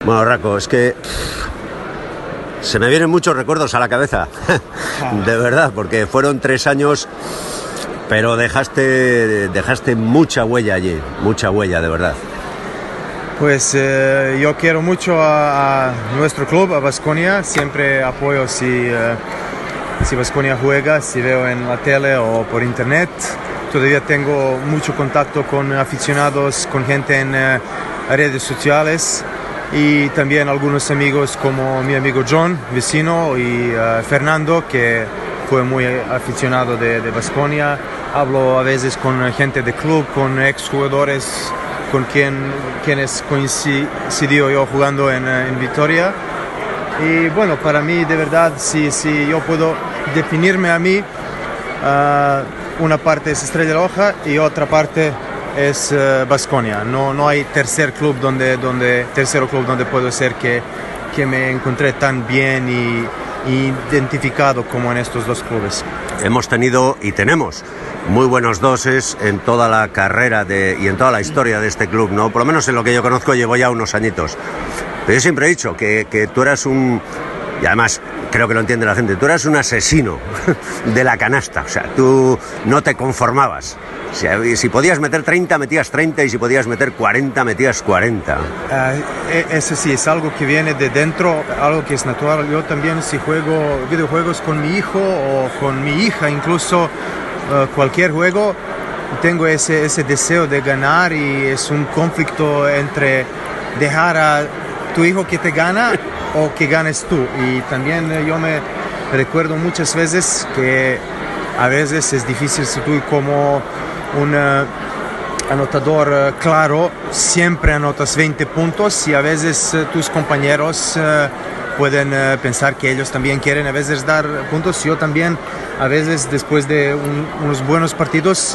Bueno, Raco, es que se me vienen muchos recuerdos a la cabeza, de verdad, porque fueron 3 años, pero dejaste mucha huella allí, mucha huella, de verdad. Pues yo quiero mucho a nuestro club, a Baskonia. Siempre apoyo si Baskonia juega, si veo en la tele o por internet. Todavía tengo mucho contacto con aficionados, con gente en redes sociales y también algunos amigos como mi amigo John, vecino, y Fernando, que fue muy aficionado de Baskonia. Hablo a veces con gente del club, con exjugadores con quienes coincidió yo jugando en Vitoria. Y bueno, para mí de verdad, si yo puedo definirme a mí, una parte es Estrella Roja y otra parte es Baskonia. No hay tercero club donde puedo ser que me encontré tan bien y identificado como en estos dos clubes. Hemos tenido y tenemos muy buenos doses en toda la carrera y en toda la historia de este club, ¿no? Por lo menos en lo que yo conozco llevo ya unos añitos. Pero yo siempre he dicho que tú eras y además creo que lo entiende la gente, tú eras un asesino de la canasta. O sea, tú no te conformabas. Si podías meter 30, metías 30, y si podías meter 40, metías 40. Eso sí, es algo que viene de dentro, algo que es natural. Yo también, si juego videojuegos con mi hijo o con mi hija, incluso cualquier juego, tengo ese deseo de ganar, y es un conflicto entre dejar a tu hijo que te gana o que ganes tú. Y también yo me recuerdo muchas veces que a veces es difícil, si tú como un anotador claro siempre anotas 20 puntos, y a veces tus compañeros pueden pensar que ellos también quieren a veces dar puntos. Yo también a veces, después de unos buenos partidos,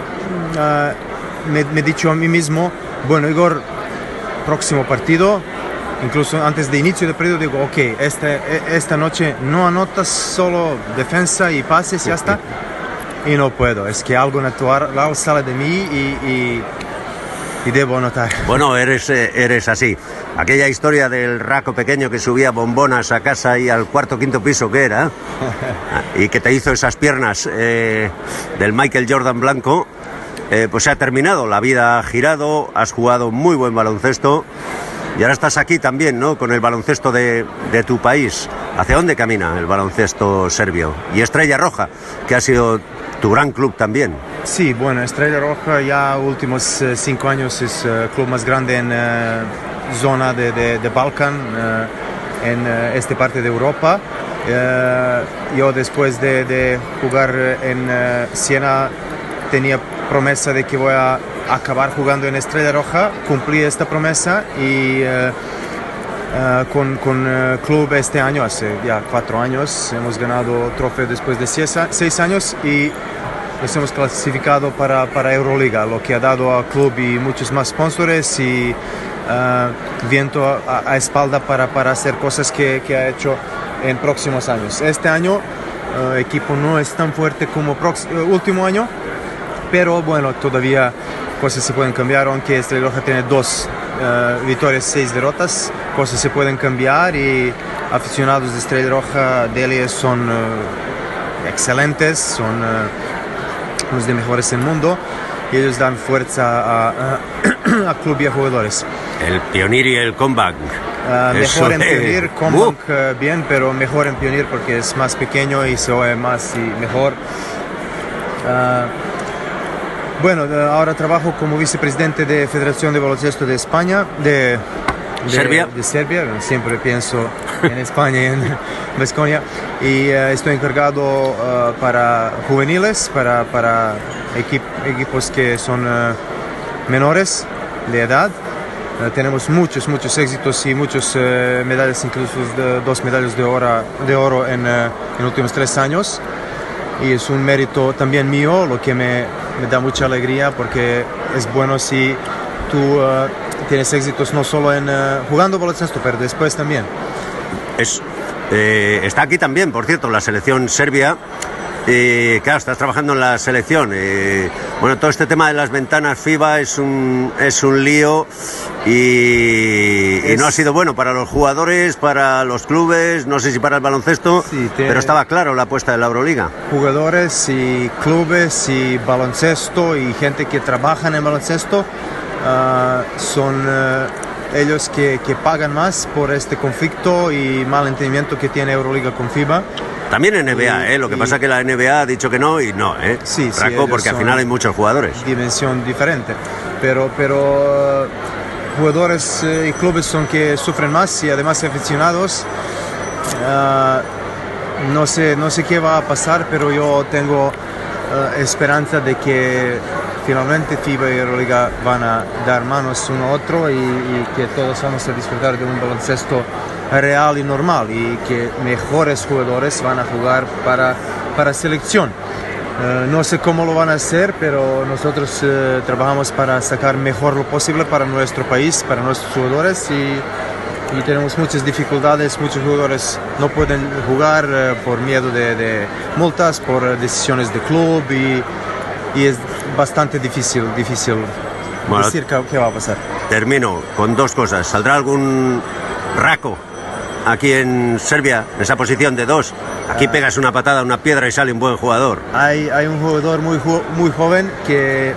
me he dicho a mí mismo, bueno, Igor, próximo partido, incluso antes de inicio del partido, digo, ok, esta noche no anotas, solo defensa y pases y ya está. Y no puedo, es que algo natural sale de mí y debo anotar. Bueno, eres así. Aquella historia del Raco pequeño que subía bombonas a casa y al cuarto o quinto piso, ¿qué era? Y que te hizo esas piernas del Michael Jordan blanco, pues se ha terminado, la vida ha girado, has jugado muy buen baloncesto y ahora estás aquí también, ¿no? Con el baloncesto de tu país. ¿Hacia dónde camina el baloncesto serbio? Y Estrella Roja, que ha sido tu gran club también. Sí, bueno, Estrella Roja ya últimos 5 años es el club más grande en zona de Balcan, en esta parte de Europa. Yo después de jugar en Siena tenía promesa de que voy a acabar jugando en Estrella Roja. Cumplí esta promesa y con club este año, hace ya 4 años, hemos ganado trofeo después de 6 años y nos hemos clasificado para Euroliga, lo que ha dado al club y muchos más sponsors y viento a espalda para hacer cosas que ha hecho en próximos años. Este año el equipo no es tan fuerte como último año, pero bueno, todavía cosas se pueden cambiar, aunque Estrella Roja tiene 2 victorias, 6 derrotas, cosas se pueden cambiar y aficionados de Estrella Roja de Elie son excelentes, son los de mejores del mundo, y ellos dan fuerza a club y a jugadores. El Pionir y el Comeback. Mejor en Pionir, Comeback bien, pero mejor en Pionir porque es más pequeño y se oye más y mejor. Bueno, ahora trabajo como vicepresidente de Federación de Baloncesto de España, de Serbia. De Serbia, siempre pienso en España y en Baskonia, y estoy encargado para juveniles, para equipos que son menores de edad. Tenemos muchos éxitos y muchas medallas, incluso 2 medallas de oro en los últimos 3 años. Y es un mérito también mío, lo que me da mucha alegría, porque es bueno si tú tienes éxitos no solo en jugando baloncesto, pero después también. Está aquí también, por cierto, la selección serbia, Y claro, estás trabajando en la selección. Bueno, todo este tema de las ventanas FIBA es un lío y no ha sido bueno para los jugadores, para los clubes, no sé si para el baloncesto, sí, pero estaba claro la apuesta de la Euroliga. Jugadores y clubes y baloncesto y gente que trabaja en el baloncesto son ellos que pagan más por este conflicto y mal entendimiento que tiene Euroliga con FIBA. También NBA, lo que pasa es que la NBA ha dicho que no y no, Sí, Raco, porque al final hay muchos jugadores. Dimensión diferente, pero jugadores y clubes son que sufren más y además aficionados. No sé qué va a pasar, pero yo tengo esperanza de que finalmente FIBA y Euroliga van a dar manos uno a otro y que todos vamos a disfrutar de un baloncesto real y normal y que mejores jugadores van a jugar para selección. No sé cómo lo van a hacer, pero nosotros trabajamos para sacar mejor lo posible para nuestro país, para nuestros jugadores y tenemos muchas dificultades. Muchos jugadores no pueden jugar por miedo de multas, por decisiones de club y es bastante difícil bueno, decir qué va a pasar. Termino con dos cosas. ¿Saldrá algún Raco aquí en Serbia, en esa posición de 2? Aquí pegas una patada a una piedra y sale un buen jugador. Hay un jugador muy joven que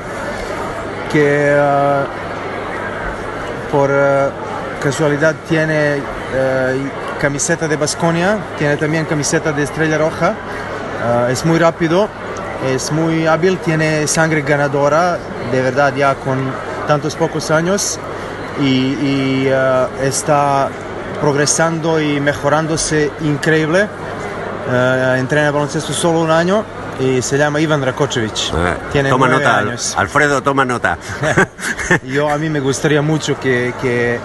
por casualidad tiene camiseta de Baskonia, tiene también camiseta de Estrella Roja, es muy rápido, es muy hábil, tiene sangre ganadora, de verdad ya con tantos pocos años y está progresando y mejorándose increíble. Entrena baloncesto solo un año y se llama Ivan Rakočević. Tiene toma 9 nota, años. Alfredo, toma nota. A mí me gustaría mucho que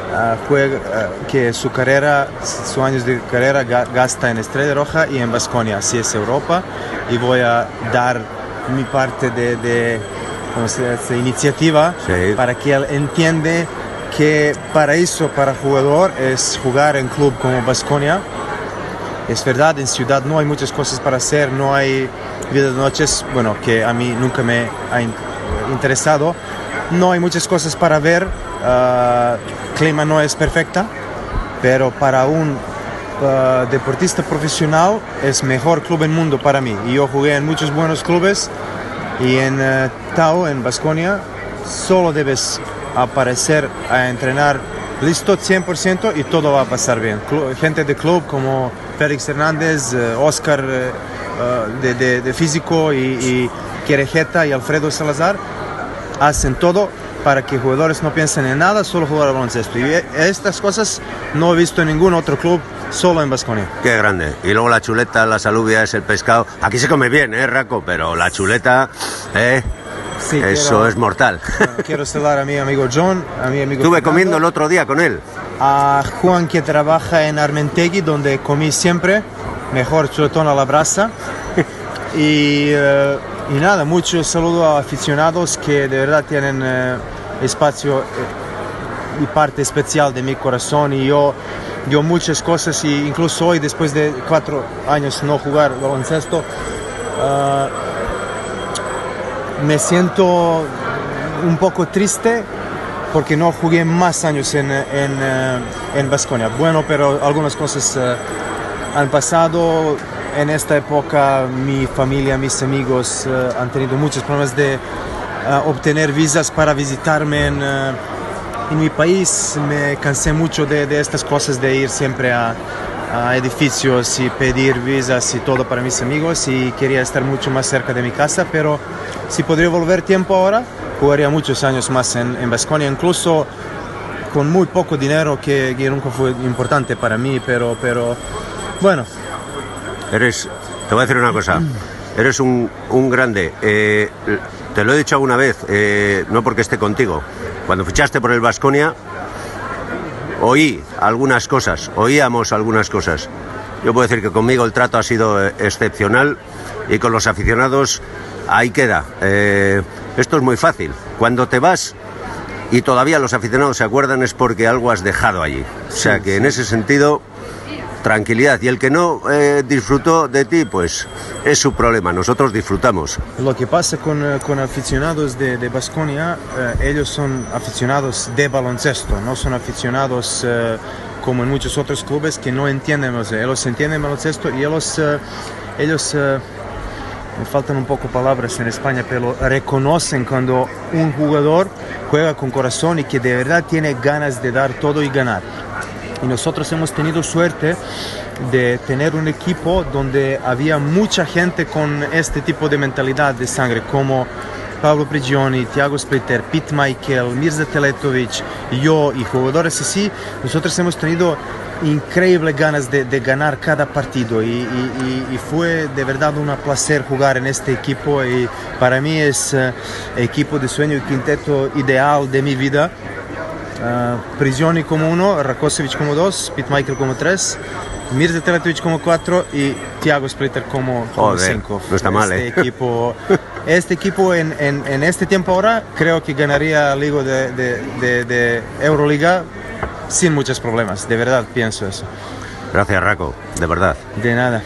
sus años de carrera gasta en Estrella Roja y en Baskonia, así es Europa, y voy a dar mi parte de iniciativa, sí, para que él entienda que paraíso para jugador es jugar en club como Baskonia. Es verdad, en ciudad no hay muchas cosas para hacer, no hay vida de noches, bueno, que a mí nunca me ha interesado. No hay muchas cosas para ver, clima no es perfecta, pero para un deportista profesional es mejor club del mundo para mí. Y yo jugué en muchos buenos clubes y en Tau, en Baskonia, solo debes aparecer a entrenar listo 100% y todo va a pasar bien. Gente de club como Félix Hernández, Oscar de físico y Querejeta y Alfredo Salazar hacen todo para que jugadores no piensen en nada, solo jugar al baloncesto. Y estas cosas no he visto en ningún otro club, solo en Baskonia. Qué grande. Y luego la chuleta, las alubias, el pescado. Aquí se come bien, Raco, pero la chuleta, sí, eso es mortal. Bueno, quiero saludar a mi amigo John, a mi amigo Estuve Fernando, comiendo el otro día con él. A Juan, que trabaja en Armentegui, donde comí siempre, mejor chuletón a la brasa. Y nada, mucho saludo a aficionados que de verdad tienen espacio y parte especial de mi corazón. Y yo muchas cosas, y incluso hoy, después de 4 años no jugar baloncesto, me siento un poco triste porque no jugué más años en Baskonia. Bueno, pero algunas cosas han pasado. En esta época mi familia, mis amigos han tenido muchos problemas de obtener visas para visitarme en mi país. Me cansé mucho de estas cosas, de ir siempre a edificios y pedir visas y todo para mis amigos, y quería estar mucho más cerca de mi casa, pero si podría volver tiempo ahora, jugaría muchos años más en Baskonia, incluso con muy poco dinero, que nunca fue importante para mí, pero bueno. Te voy a decir una cosa, eres un grande, te lo he dicho alguna vez, no porque esté contigo. Cuando fichaste por el Baskonia, oíamos algunas cosas. Yo puedo decir que conmigo el trato ha sido excepcional, y con los aficionados ahí queda. Esto es muy fácil. Cuando te vas y todavía los aficionados se acuerdan, es porque algo has dejado allí. O sea que en ese sentido tranquilidad. Y el que no disfrutó de ti, pues es su problema. Nosotros disfrutamos. Lo que pasa con aficionados de Baskonia, ellos son aficionados de baloncesto, no son aficionados como en muchos otros clubes que no entienden, ellos entienden baloncesto y ellos me faltan un poco palabras en España, pero reconocen cuando un jugador juega con corazón y que de verdad tiene ganas de dar todo y ganar. Y nosotros hemos tenido suerte de tener un equipo donde había mucha gente con este tipo de mentalidad de sangre, como Pablo Prigioni, Tiago Splitter, Pete Michael, Mirza Teletovic, yo y jugadores así. Nosotros hemos tenido increíbles ganas de ganar cada partido y fue de verdad un placer jugar en este equipo y para mí es equipo de sueño y quinteto ideal de mi vida. Prigioni como 1, Rakočević como 2, Pete Michael como 3, Mirza Teletovic como 4 y Tiago Splitter como 5. No está mal, Este equipo en este tiempo ahora creo que ganaría la Liga de Euroliga sin muchos problemas, de verdad pienso eso. Gracias, Rako, de verdad. De nada.